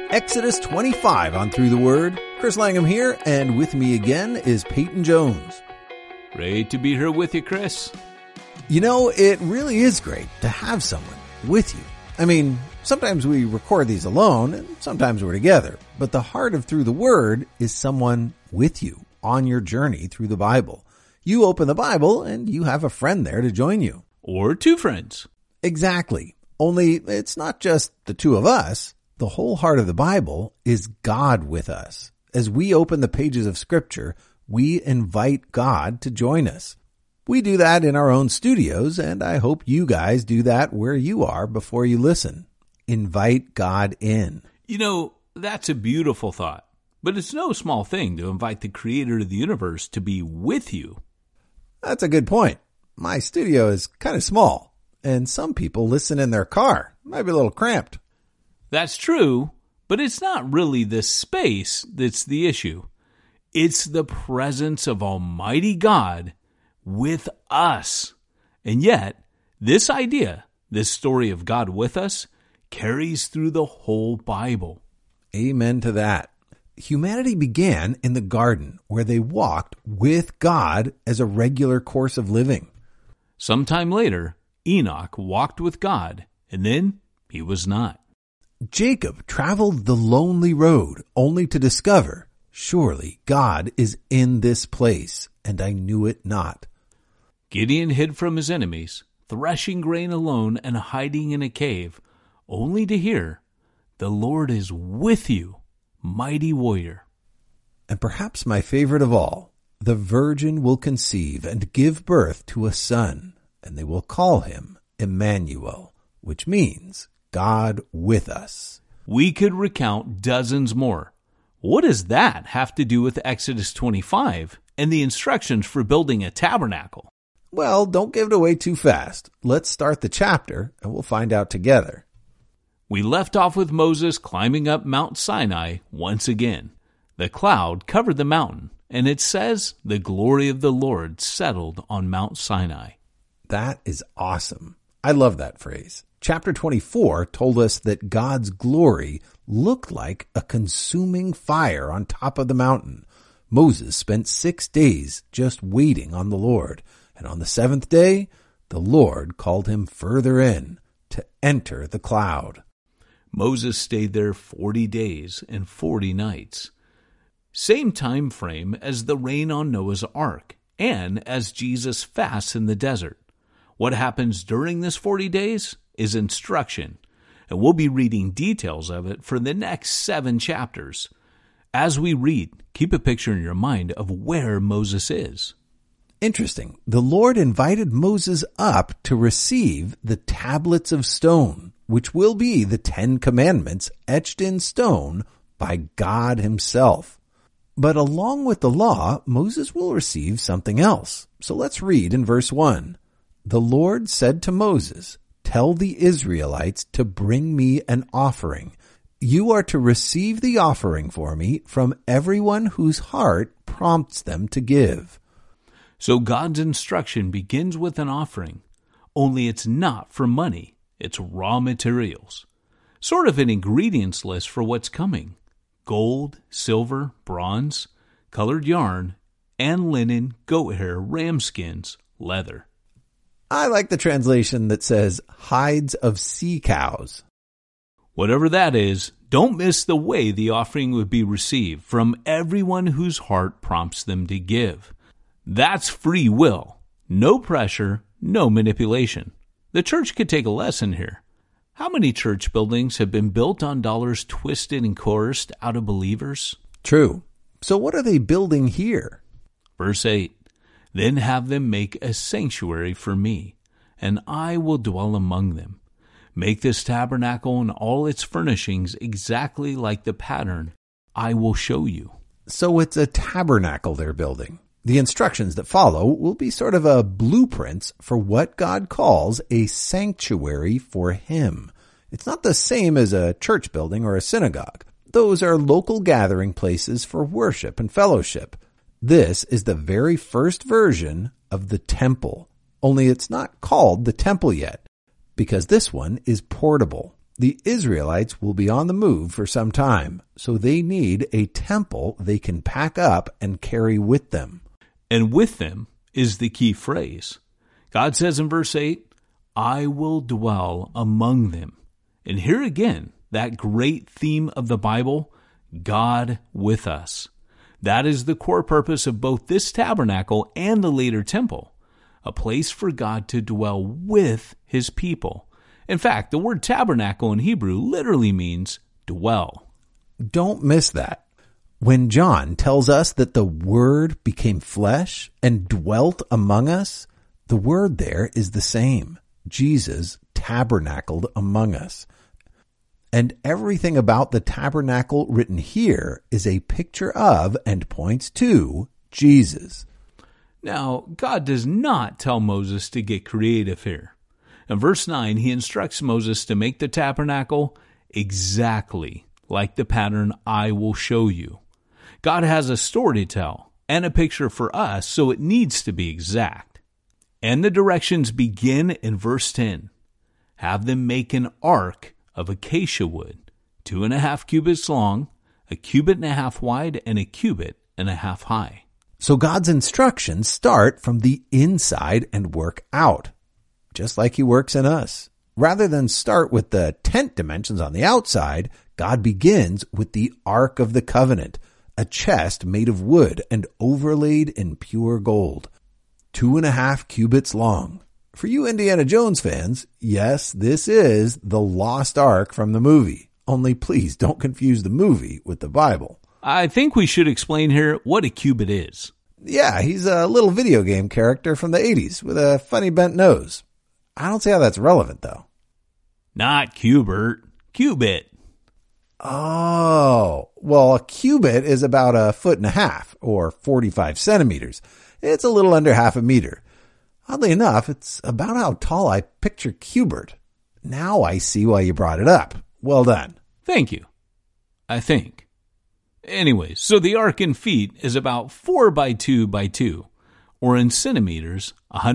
Exodus 25 on Through the Word. Chris Langham here, and with me again is Peyton Jones. Great to be here with you, Chris. You know, it really is great to have someone with you. I mean, sometimes we record these alone, and sometimes we're together. But the heart of Through the Word is someone with you on your journey through the Bible. You open the Bible, and you have a friend there to join you. Or two friends. Exactly. Only it's not just the two of us. The whole heart of the Bible is God with us. As we open the pages of Scripture, we invite God to join us. We do that in our own studios, and I hope you guys do that where you are before you listen. Invite God in. You know, that's a beautiful thought. But it's no small thing to invite the Creator of the universe to be with you. That's a good point. My studio is kind of small, and some people listen in their car. Might be a little cramped. That's true, but it's not really the space that's the issue. It's the presence of Almighty God with us. And yet, this idea, this story of God with us, carries through the whole Bible. Amen to that. Humanity began in the garden where they walked with God as a regular course of living. Sometime later, Enoch walked with God, and then he was not. Jacob traveled the lonely road only to discover, surely God is in this place, and I knew it not. Gideon hid from his enemies, threshing grain alone and hiding in a cave, only to hear, "The Lord is with you, mighty warrior." And perhaps my favorite of all, the virgin will conceive and give birth to a son, and they will call him Emmanuel, which means God with us. We could recount dozens more. What does that have to do with Exodus 25 and the instructions for building a tabernacle? Well, don't give it away too fast. Let's start the chapter, and we'll find out together. We left off with Moses climbing up Mount Sinai once again. The cloud covered the mountain, and it says the glory of the Lord settled on Mount Sinai. That is awesome. I love that phrase. Chapter 24 told us that God's glory looked like a consuming fire on top of the mountain. Moses spent 6 days just waiting on the Lord, and on the seventh day, the Lord called him further in to enter the cloud. Moses stayed there 40 days and 40 nights. Same time frame as the rain on Noah's Ark, and as Jesus fasts in the desert. What happens during this 40 days is instruction, and we'll be reading details of it for the next 7 chapters. As we read, keep a picture in your mind of where Moses is. Interesting. The Lord invited Moses up to receive the tablets of stone, which will be the 10 Commandments etched in stone by God himself. But along with the law, Moses will receive something else. So let's read in verse 1. The Lord said to Moses, "Tell the Israelites to bring me an offering. You are to receive the offering for me from everyone whose heart prompts them to give." So God's instruction begins with an offering, only it's not for money, it's raw materials. Sort of an ingredients list for what's coming. Gold, silver, bronze, colored yarn, and linen, goat hair, ram skins, leather. I like the translation that says hides of sea cows. Whatever that is, don't miss the way the offering would be received from everyone whose heart prompts them to give. That's free will. No pressure, no manipulation. The church could take a lesson here. How many church buildings have been built on dollars twisted and coerced out of believers? True. So what are they building here? Verse 8, "Then have them make a sanctuary for me, and I will dwell among them. Make this tabernacle and all its furnishings exactly like the pattern I will show you." So it's a tabernacle they're building. The instructions that follow will be sort of a blueprints for what God calls a sanctuary for him. It's not the same as a church building or a synagogue. Those are local gathering places for worship and fellowship. This is the very first version of the temple, only it's not called the temple yet, because this one is portable. The Israelites will be on the move for some time, so they need a temple they can pack up and carry with them. And with them is the key phrase. God says in verse 8, I will dwell among them. And here again, that great theme of the Bible, God with us. That is the core purpose of both this tabernacle and the later temple, a place for God to dwell with his people. In fact, the word tabernacle in Hebrew literally means dwell. Don't miss that. When John tells us that the Word became flesh and dwelt among us, the word there is the same. Jesus tabernacled among us. And everything about the tabernacle written here is a picture of and points to Jesus. Now, God does not tell Moses to get creative here. In verse 9, he instructs Moses to make the tabernacle exactly like the pattern I will show you. God has a story to tell and a picture for us, so it needs to be exact. And the directions begin in verse 10. Have them make an ark of acacia wood, 2.5 cubits long, 1.5 cubits wide, and 1.5 cubits high. So God's instructions start from the inside and work out, just like he works in us. Rather than start with the tent dimensions on the outside, God begins with the Ark of the Covenant, a chest made of wood and overlaid in pure gold, 2.5 cubits long. For you Indiana Jones fans, yes, this is the lost ark from the movie. Only please don't confuse the movie with the Bible. I think we should explain here what a cubit is. Yeah, he's a little video game character from the 80s with a funny bent nose. I don't see how that's relevant, though. Not Cubert, cubit. Oh, well, a cubit is about 1.5 feet or 45 centimeters. It's a little under half a meter. Oddly enough, it's about how tall I picture Cubert. Now I see why you brought it up. Well done. Thank you. I think. Anyway, so the ark in feet is about 4 by 2 by 2, or in centimeters,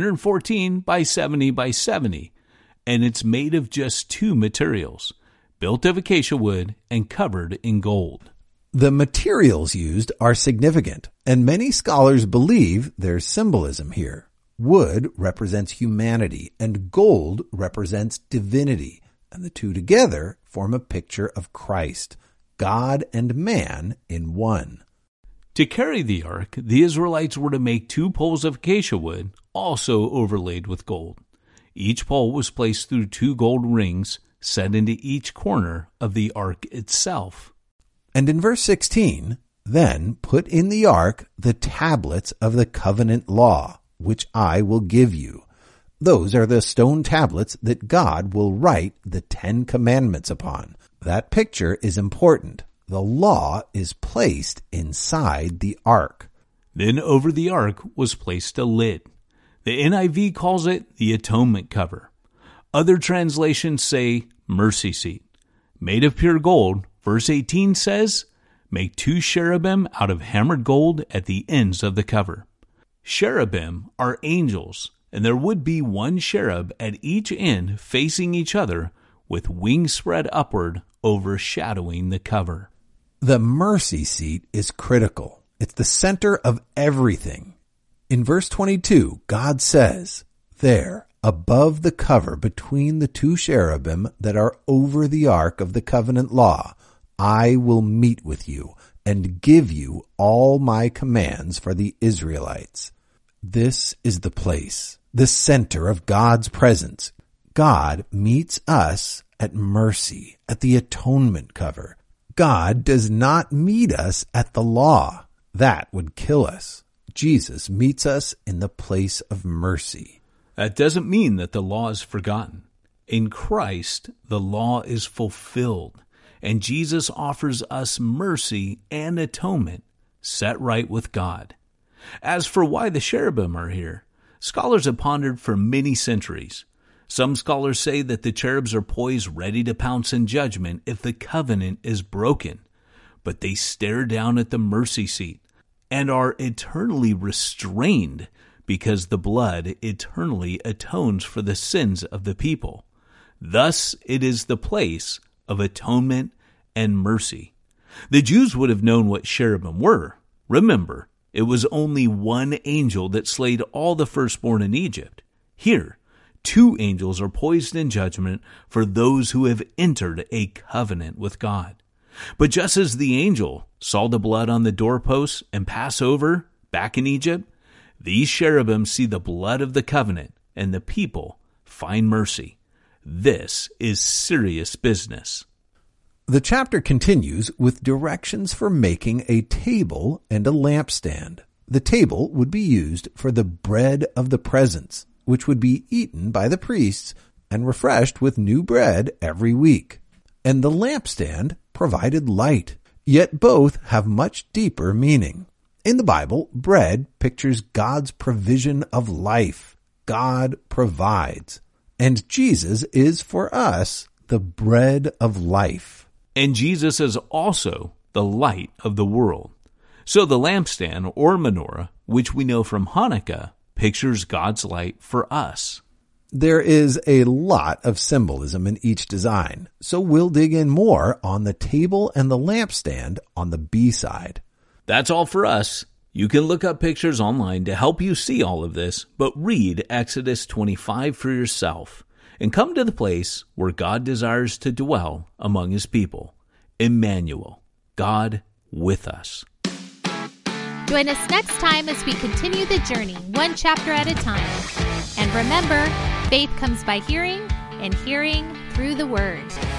114 by 70 by 70, and it's made of just 2 materials, built of acacia wood and covered in gold. The materials used are significant, and many scholars believe there's symbolism here. Wood represents humanity, and gold represents divinity, and the two together form a picture of Christ, God and man in one. To carry the ark, the Israelites were to make 2 poles of acacia wood, also overlaid with gold. Each pole was placed through 2 gold rings set into each corner of the ark itself. And in verse 16, then put in the ark the tablets of the covenant law, which I will give you. Those are the stone tablets that God will write the 10 commandments upon. That picture is important. The law is placed inside the ark. Then over the ark was placed a lid. The NIV calls it the atonement cover. Other translations say mercy seat. Made of pure gold, verse 18 says, make 2 cherubim out of hammered gold at the ends of the cover. Cherubim are angels, and there would be 1 cherub at each end facing each other with wings spread upward, overshadowing the cover. The mercy seat is critical. It's the center of everything. In verse 22, God says, there, above the cover between the 2 cherubim that are over the ark of the covenant law, I will meet with you and give you all my commands for the Israelites. This is the place, the center of God's presence. God meets us at mercy, at the atonement cover. God does not meet us at the law. That would kill us. Jesus meets us in the place of mercy. That doesn't mean that the law is forgotten. In Christ, the law is fulfilled, and Jesus offers us mercy and atonement, set right with God. As for why the cherubim are here, scholars have pondered for many centuries. Some scholars say that the cherubs are poised ready to pounce in judgment if the covenant is broken, but they stare down at the mercy seat and are eternally restrained because the blood eternally atones for the sins of the people. Thus it is the place of atonement and mercy. The Jews would have known what cherubim were. Remember, it was only one angel that slayed all the firstborn in Egypt. Here, 2 angels are poised in judgment for those who have entered a covenant with God. But just as the angel saw the blood on the doorposts and pass over back in Egypt, these cherubim see the blood of the covenant, and the people find mercy. This is serious business. The chapter continues with directions for making a table and a lampstand. The table would be used for the bread of the presence, which would be eaten by the priests and refreshed with new bread every week. And the lampstand provided light. Yet both have much deeper meaning. In the Bible, bread pictures God's provision of life. God provides. And Jesus is for us the bread of life. And Jesus is also the light of the world. So the lampstand or menorah, which we know from Hanukkah, pictures God's light for us. There is a lot of symbolism in each design, so we'll dig in more on the table and the lampstand on the B side. That's all for us. You can look up pictures online to help you see all of this, but read Exodus 25 for yourself and come to the place where God desires to dwell among his people. Emmanuel, God with us. Join us next time as we continue the journey, one chapter at a time. And remember, faith comes by hearing, and hearing through the Word.